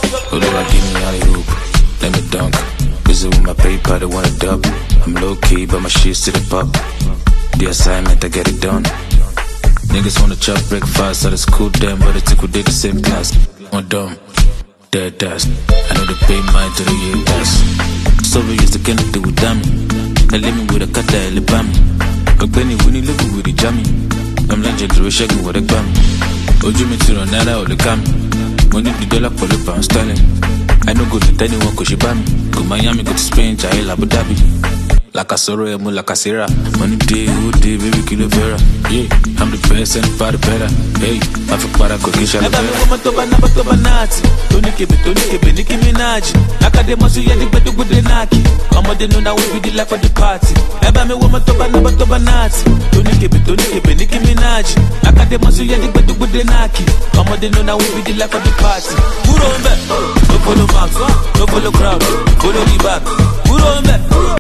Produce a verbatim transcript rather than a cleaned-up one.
Who do I give me alley hoop? Let me dunk. Busy with my paper, they wanna dub. I'm low key, but my shit's to the pop. The assignment, I get it done. Niggas wanna chop breakfast, so that's cool them, but it's equal, they the same class. I'm dumb, dead dust. I know they pay mine to the year dust. So we used to get it with dummy. They leave me with a cut that lip on me. But Benny, when you live with the jammy, I'm like Jack Drew shaking with a bum. Ojú mi ti ràn náírà ò lè ká mi. Mo ní di dọ́là pẹ̀lú pound sterling. I no go to anyone kò ṣe bá mi. Go Miami, go to Spain, Jahil, Abu Dhabi. Like I sorrow, I'm like I Sarah. Money day, who day, baby, kilo vera. Yeah, I'm the best and the body better. Hey, I feel para go get shot. I got me woman to banana, to banati. Tony Kebe, Tony Kebe, Nicki Minaj. Academy, so yeah, the better good than Naki. I'm on the now we be the life of the party. I got me woman to banana, to banati. Tony Kebe, Tony Kebe, Nicki Minaj. Academy, so yeah, the better good than Naki. I'm on the now we be the life of the party. Who on back? No follow Max, no follow crowd, follow the back. Who on back?